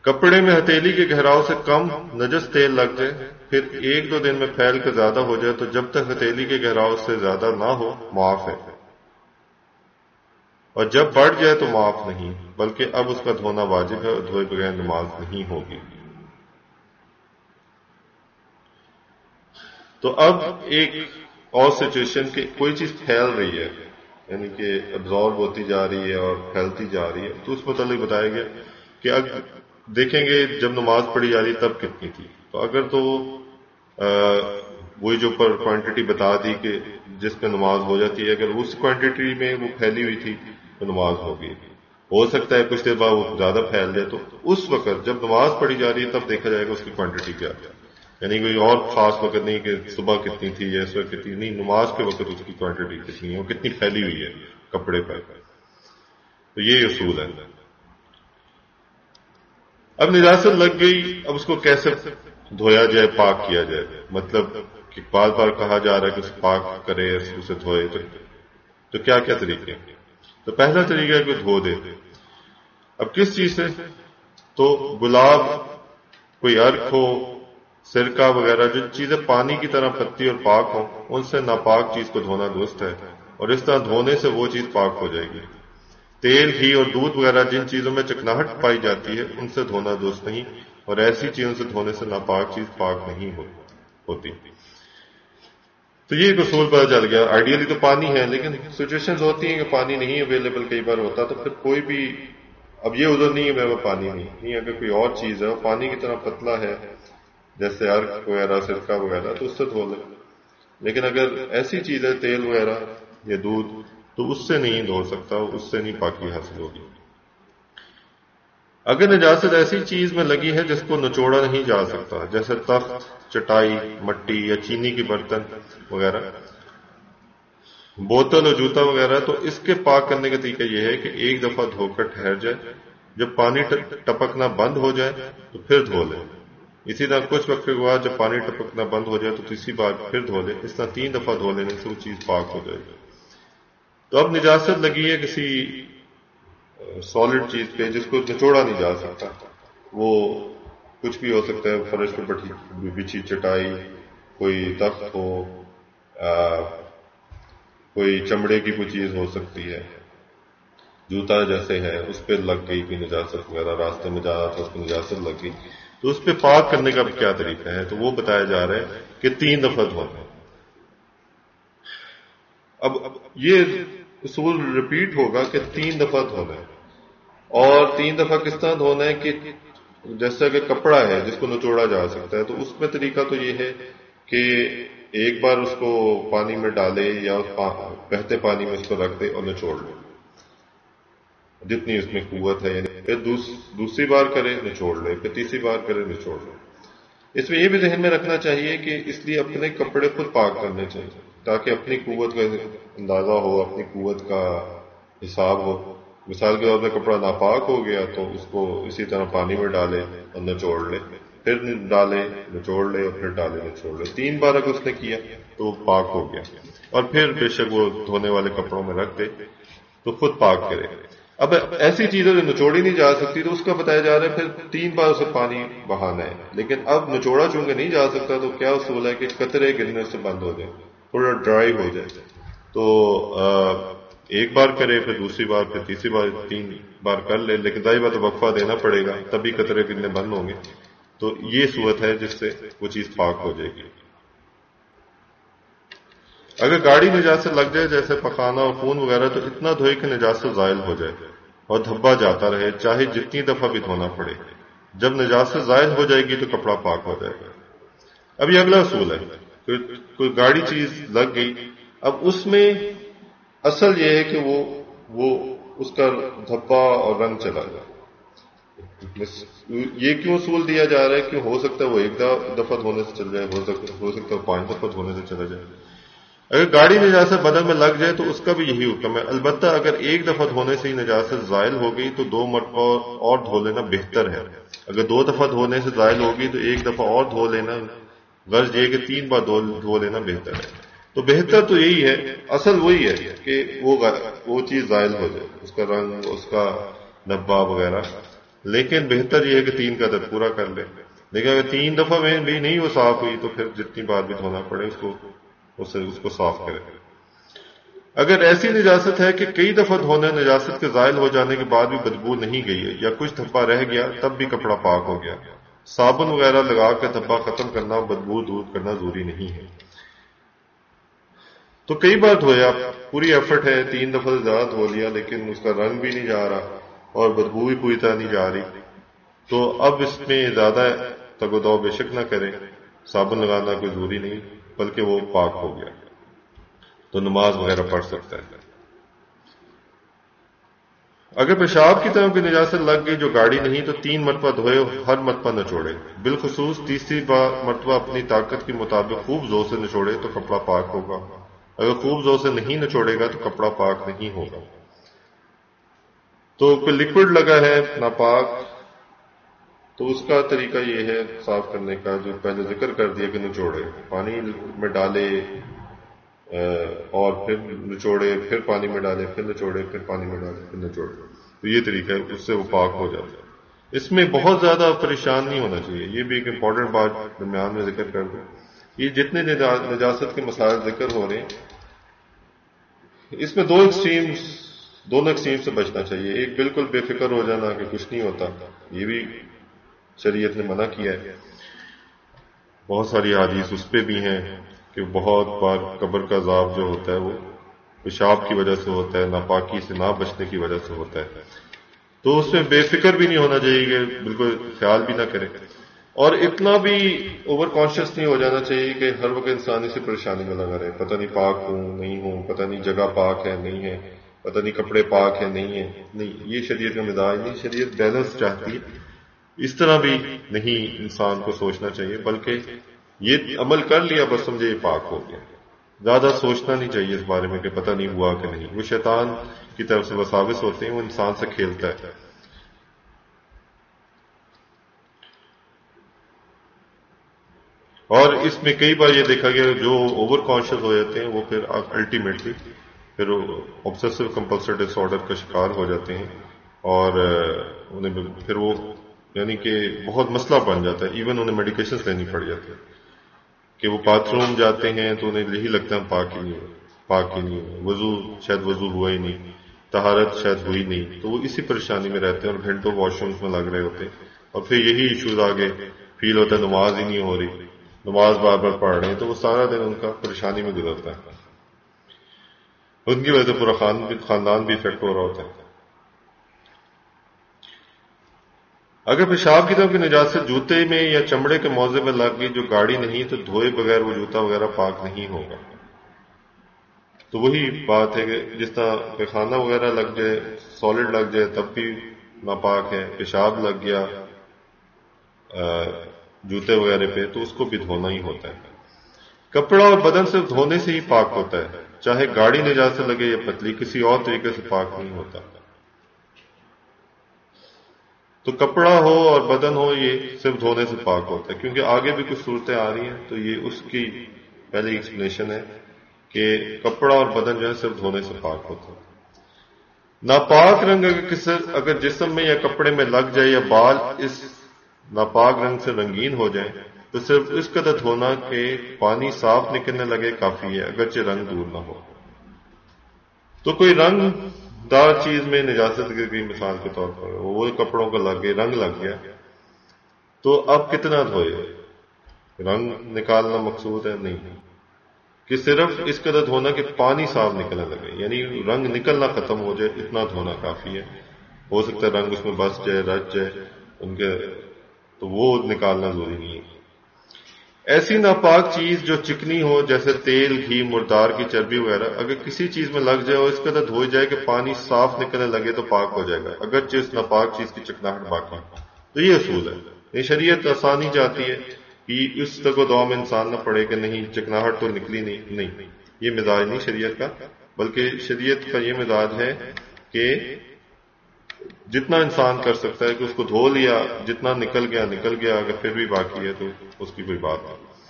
کپڑے میں ہتھیلی کے گہراؤ سے کم نجس تیل لگ جائے، پھر 1-2 دن میں پھیل کر زیادہ ہو جائے تو جب تک ہتھیلی کے گہراؤ سے زیادہ نہ ہو معاف ہے، اور جب بڑھ جائے تو معاف نہیں، بلکہ اب اس کا دھونا واجب ہے اور دھوئے بغیر نماز نہیں ہوگی۔ تو اب ایک اور سچویشن کہ کوئی چیز پھیل رہی ہے، یعنی کہ ابزارب ہوتی جا رہی ہے اور پھیلتی جا رہی ہے، تو اس متعلق بتایا گیا کہ اب دیکھیں گے جب نماز پڑھی جا رہی تب کتنی تھی، تو اگر تو وہی جو پر کوانٹٹی بتا دی کہ جس میں نماز ہو جاتی ہے، اگر اس کوانٹٹی میں وہ پھیلی ہوئی تھی تو نماز ہوگی۔ ہو سکتا ہے کچھ دیر بعد وہ زیادہ پھیل جائے، تو اس وقت جب نماز پڑھی جا رہی ہے تب دیکھا جائے گا اس کی کوانٹٹی کیا ہے، یعنی کوئی اور خاص وقت نہیں کہ صبح کتنی تھی یا اس وقت کتنی، نہیں، نماز کے وقت اس کی کوانٹٹی کتنی ہے، وہ کتنی پھیلی ہوئی ہے کپڑے پر۔ تو یہ اصول ہے۔ اب نجاست لگ گئی، اب اس کو کیسے دھویا جائے، پاک کیا جائے، مطلب کہ بار بار کہا جا رہا ہے کہ اسے پاک کرے، اسے دھوئے، تو کیا کیا طریقے ہیں؟ تو پہلا طریقہ ہے کہ دھو دے۔ اب کس چیز سے؟ تو گلاب، کوئی عرق ہو، سرکہ وغیرہ، جو چیزیں پانی کی طرح پتی اور پاک ہوں، ان سے ناپاک چیز کو دھونا درست ہے، اور اس طرح دھونے سے وہ چیز پاک ہو جائے گی۔ تیل، گھی اور دودھ وغیرہ جن چیزوں میں چکناہٹ پائی جاتی ہے ان سے دھونا درست نہیں، اور ایسی چیزوں سے دھونے سے ناپاک چیز پاک نہیں ہوتی۔ تو یہ ایک اصول پتہ چل گیا۔ آئیڈیلی تو پانی ہے، لیکن سچویشنز ہوتی ہیں کہ پانی نہیں اویلیبل کئی بار ہوتا، تو پھر کوئی بھی، اب یہ عذر نہیں ہے میں پانی نہیں، اگر کوئی اور چیز ہے پانی کی طرح پتلا ہے جیسے عرق وغیرہ، سرکہ وغیرہ، تو اس سے دھو لیں۔ لیکن اگر ایسی چیز ہے تیل وغیرہ یا دودھ، تو اس سے نہیں دھو سکتا، اس سے نہیں پاکی حاصل ہوگی۔ اگر نجاست ایسی چیز میں لگی ہے جس کو نچوڑا نہیں جا سکتا، جیسے تخت، چٹائی، مٹی یا چینی کے برتن وغیرہ، بوتل اور جوتا وغیرہ، تو اس کے پاک کرنے کا طریقہ یہ ہے کہ ایک دفعہ دھو کر ٹھہر جائے، جب پانی ٹپکنا بند ہو جائے تو پھر دھو لے۔ اسی طرح کچھ وقت کے بعد جب پانی ٹپکنا بند ہو جائے تو تیسری بار پھر دھو لے۔ اس طرح 3 دفعہ دھو لینے سے وہ چیز پاک ہو جائے گی۔ تو اب نجاست لگی ہے کسی سالڈ چیز پہ جس کو نچوڑا نہیں جا سکتا، وہ کچھ بھی ہو سکتا ہے، فرش پہ بچھی چٹائی، کوئی تخت ہو، کوئی چمڑے کی کوئی چیز ہو سکتی ہے، جوتا جیسے ہے اس پہ لگ گئی کوئی نجاست وغیرہ، راستے میں جا رہا تھا اس کو نجاست لگ گئی، تو اس پہ پاک کرنے کا کیا طریقہ ہے؟ تو وہ بتایا جا رہا ہے کہ 3 دفعہ دھونا۔ اب یہ اصول ریپیٹ ہوگا کہ 3 دفعہ دھونا ہے، اور 3 دفعہ کس طرح دھونا ہے کہ جیسا کہ کپڑا ہے جس کو نچوڑا جا سکتا ہے، تو اس میں طریقہ تو یہ ہے کہ ایک بار اس کو پانی میں ڈالے یا بہتے پانی میں اس کو رکھ دے اور نچوڑ لے جتنی اس میں قوت ہے، یعنی پھر دوسری بار کرے نچوڑ لے، پھر تیسری بار کرے نچوڑ لے۔ اس میں یہ بھی ذہن میں رکھنا چاہیے کہ اس لیے اپنے کپڑے خود پاک کرنے چاہیے تاکہ اپنی قوت کا اندازہ ہو، اپنی قوت کا حساب ہو۔ مثال کے طور پہ کپڑا ناپاک ہو گیا تو اس کو اسی طرح پانی میں ڈالے اور نچوڑ لے، پھر ڈالے نچوڑ لے، اور پھر ڈالے نچوڑ لے، 3 بار اگر اس نے کیا تو وہ پاک ہو گیا، اور پھر بے شک وہ دھونے والے کپڑوں میں رکھ دے تو خود پاک کرے۔ اب ایسی چیزیں جو نچوڑی نہیں جا سکتی تو اس کا بتایا جا رہا ہے پھر 3 بار اسے پانی بہانا ہے، لیکن اب نچوڑا چونکہ نہیں جا سکتا تو کیا اصول ہے کہ قطرے گرنے سے بند ہو جائے، تھوڑا ڈرائی ہو جائے، تو ایک بار کرے، پھر دوسری بار، پھر تیسری بار، 3 بار کر لے، لیکن ظاہر بات وقفہ دینا پڑے گا تبھی قطرے گرنے بند ہوں گے۔ تو یہ صورت ہے جس سے وہ چیز پاک ہو جائے گی۔ اگر گاڑی نجاست لگ جائے جیسے پخانہ اور خون وغیرہ تو اتنا دھوئے کہ نجاست زائل ہو جائے اور دھبا جاتا رہے، چاہے جتنی دفعہ بھی دھونا پڑے۔ جب نجاست زائل ہو جائے گی تو کپڑا پاک ہو جائے گا۔ اب یہ اگلا اصول ہے، کوئی گاڑی چیز لگ گئی، اب اس میں اصل یہ ہے کہ وہ اس کا دھبا اور رنگ چلا جائے۔ یہ کیوں اصول دیا جا رہا ہے کہ ہو سکتا ہے وہ 1 دفعہ دھونے سے چل جائے، ہو سکتا ہے 5 دفعہ دھونے سے چلا جائے۔ اگر گاڑی نجاست بدن میں لگ جائے تو اس کا بھی یہی حکم ہے، البتہ اگر 1 دفعہ دھونے سے ہی نجاست زائل ہو گئی تو 2 مرتبہ اور دھو لینا بہتر ہے۔ اگر 2 دفعہ دھونے سے زائل ہوگی تو 1 دفعہ اور دھو لینا، غرض یہ کہ 3 بار دھو لینا بہتر ہے۔ تو بہتر تو یہی ہے، اصل وہی ہے کہ وہ چیز زائل ہو جائے، اس کا رنگ، اس کا دھبا وغیرہ لیکن بہتر یہ ہے کہ 3 کا عدد پورا کر لے. لیکن اگر 3 دفعہ میں بھی نہیں وہ صاف ہوئی تو پھر جتنی بار بھی دھونا پڑے اس کو صاف کرے. اگر ایسی نجاست ہے کہ کئی دفعہ دھونے نجاست کے زائل ہو جانے کے بعد بھی بدبو نہیں گئی ہے یا کچھ دھبا رہ گیا تب بھی کپڑا پاک ہو گیا، صابن وغیرہ لگا کے دھبا ختم کرنا، بدبو دور کرنا ضروری نہیں ہے. تو کئی بار دھویا، پوری ایفرٹ ہے، 3 دفعہ سے زیادہ دھو لیا لیکن اس کا رنگ بھی نہیں جا رہا اور بدبو بھی پوری طرح نہیں جا رہی، تو اب اس میں زیادہ تگ و دو بے شک نہ کرے، صابن لگانا کوئی ضروری نہیں، بلکہ وہ پاک ہو گیا تو نماز وغیرہ پڑھ سکتا ہے. اگر پیشاب کی طرف کی نجاست لگ گئی جو گاڑی نہیں تو 3 مرتبہ دھوئے، ہر مرتبہ نچوڑے، بالخصوص تیسری مرتبہ اپنی طاقت کے مطابق خوب زور سے نچوڑے تو کپڑا پاک ہوگا. اگر خوب زور سے نہیں نچوڑے گا تو کپڑا پاک نہیں ہوگا. تو کوئی لکوڈ لگا ہے ناپاک، تو اس کا طریقہ یہ ہے صاف کرنے کا جو پہلے ذکر کر دیا کہ نچوڑے، پانی میں ڈالے اور پھر نچوڑے، پھر پانی میں ڈالے، پھر نچوڑے، پھر پانی میں ڈالے، پھر نچوڑے. تو یہ طریقہ ہے، اس سے وہ پاک ہو جاتا ہے. اس میں بہت زیادہ پریشان نہیں ہونا چاہیے. یہ بھی ایک امپورٹنٹ بات درمیان میں ذکر کر دوں، یہ جتنے نجاست کے مسائل ذکر ہو رہے ہیں اس میں دونوں ایکسٹریم سے بچنا چاہیے. ایک بالکل بے فکر ہو جانا کہ کچھ نہیں ہوتا، یہ بھی شریعت نے منع کیا ہے. بہت ساری حدیث اس پہ بھی ہیں کہ بہت بار قبر کا عذاب جو ہوتا ہے وہ پیشاب کی وجہ سے ہوتا ہے، ناپاکی سے نہ بچنے کی وجہ سے ہوتا ہے. تو اس میں بے فکر بھی نہیں ہونا چاہیے کہ بالکل خیال بھی نہ کرے، اور اتنا بھی اوور کانشیس نہیں ہو جانا چاہیے کہ ہر وقت انسان اسی پریشانی میں لگا رہے، پتہ نہیں پاک ہوں نہیں ہوں، پتہ نہیں جگہ پاک ہے نہیں ہے، پتہ نہیں کپڑے پاک ہیں نہیں ہے. نہیں، یہ شریعت کا مزاج نہیں. شریعت بیلنس چاہتی ہے. اس طرح بھی نہیں انسان کو سوچنا چاہیے، بلکہ یہ عمل کر لیا بس سمجھے یہ پاک ہو گیا. زیادہ سوچنا نہیں چاہیے اس بارے میں کہ پتہ نہیں ہوا کہ نہیں. وہ شیطان کی طرف سے وساوس ہوتے ہیں، وہ انسان سے کھیلتا ہے. اور اس میں کئی بار یہ دیکھا گیا جو اوور کانشیس ہو جاتے ہیں وہ پھر الٹیمیٹلی پھر آبسیسو کمپلسر ڈس آرڈر کا شکار ہو جاتے ہیں، اور انہیں پھر وہ یعنی کہ بہت مسئلہ بن جاتا ہے. ایون انہیں میڈیکیشنز لینی پڑ جاتی ہے کہ وہ باتھ روم جاتے ہیں تو انہیں یہی لگتا ہے پاک ہی نہیں ہو، وضو شاید وضو ہوا ہی نہیں، طہارت شاید ہوئی نہیں، تو وہ اسی پریشانی میں رہتے ہیں اور گھنٹوں واش رومز میں لگ رہے ہوتے ہیں. اور پھر یہی ایشوز آگے فیل ہوتا ہے نماز ہی نہیں ہو رہی، نماز بار بار پڑھ رہے ہیں، تو وہ سارا دن ان کا پریشانی میں گزرتا ہے. ان کی وجہ سے پورا خاندان بھی افیکٹ ہو رہا ہوتا ہے. اگر پیشاب کی طرف کی نجاست جوتے میں یا چمڑے کے موزے میں لگ گئی جو گاڑی نہیں تو دھوئے بغیر وہ جوتا وغیرہ پاک نہیں ہوگا. تو وہی بات ہے کہ جس طرح پیخانہ وغیرہ لگ جائے، سالڈ لگ جائے تب بھی ناپاک ہے. پیشاب لگ گیا جوتے وغیرہ پہ تو اس کو بھی دھونا ہی ہوتا ہے. کپڑا اور بدن صرف دھونے سے ہی پاک ہوتا ہے، چاہے گاڑی نجاست لگے یا پتلی، کسی اور طریقے سے پاک نہیں ہوتا. تو کپڑا ہو اور بدن ہو یہ صرف دھونے سے پاک ہوتا ہے. کیونکہ آگے بھی کچھ صورتیں آ رہی ہیں تو یہ اس کی پہلی ایکسپلینیشن ہے کہ کپڑا اور بدن جو ہے صرف دھونے سے پاک ہوتا ہے. ناپاک رنگ اگر جسم میں یا کپڑے میں لگ جائے یا بال اس ناپاک رنگ سے رنگین ہو جائیں تو صرف اس قدر دھونا کہ پانی صاف نکلنے لگے کافی ہے، اگرچہ رنگ دور نہ ہو. تو کوئی رنگ دار چیز میں نجاست گر گئی مثال کے طور پر، وہ کپڑوں کو لگ گئے، رنگ لگ گیا، تو اب کتنا دھوئے؟ رنگ نکالنا مقصود ہے؟ نہیں، کہ صرف اس قدر دھونا کہ پانی صاف نکلنے لگے، یعنی رنگ نکلنا ختم ہو جائے، اتنا دھونا کافی ہے. ہو سکتا ہے رنگ اس میں بس جائے، رچ جائے ان کے، تو وہ نکالنا ضروری نہیں ہے. ایسی ناپاک چیز جو چکنی ہو جیسے تیل، گھی، مردار کی چربی وغیرہ، اگر کسی چیز میں لگ جائے اور اس قدر دھوئی جائے کہ پانی صاف نکلنے لگے تو پاک ہو جائے گا، اگرچہ اس ناپاک چیز کی چکناہٹ باقی. تو یہ اصول ہے. یہ شریعت آسانی چاہتی ہے کہ اس تک و دو میں انسان نہ پڑے کہ نہیں چکناہٹ تو نکلی نہیں. یہ مزاج نہیں شریعت کا، بلکہ شریعت کا یہ مزاج ہے کہ جتنا انسان کر سکتا ہے کہ اس کو دھو لیا، جتنا نکل گیا، اگر پھر بھی باقی ہے تو اس کی کوئی بات نہیں.